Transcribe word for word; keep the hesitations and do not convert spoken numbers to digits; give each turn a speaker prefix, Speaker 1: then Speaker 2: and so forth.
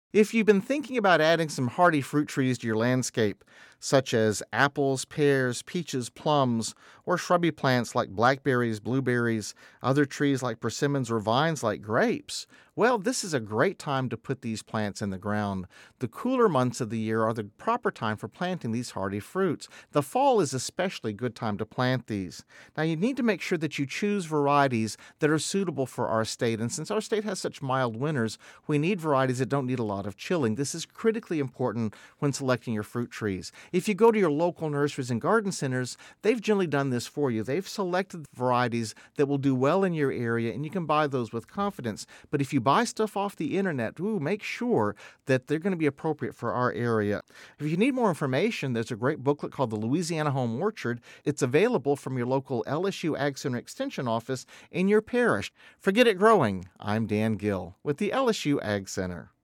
Speaker 1: If you've been thinking about adding some hardy fruit trees to your landscape, such as apples, pears, peaches, plums, or shrubby plants like blackberries, blueberries, other trees like persimmons, or vines like grapes, well, this is a great time to put these plants in the ground. The cooler months of the year are the proper time for planting these hardy fruits. The fall is especially a good time to plant these. Now, you need to make sure that you choose varieties that are suitable for our state, and since our state has such mild winters, we need varieties that don't need a lot of chilling. This is critically important when selecting your fruit trees. If you go to your local nurseries and garden centers, they've generally done this for you. They've selected varieties that will do well in your area, and you can buy those with confidence. But if you buy stuff off the internet, ooh, make sure that they're going to be appropriate for our area. If you need more information, there's a great booklet called The Louisiana Home Orchard. It's available from your local L S U Ag Center Extension office in your parish. Forget it growing. I'm Dan Gill with the L S U Ag Center.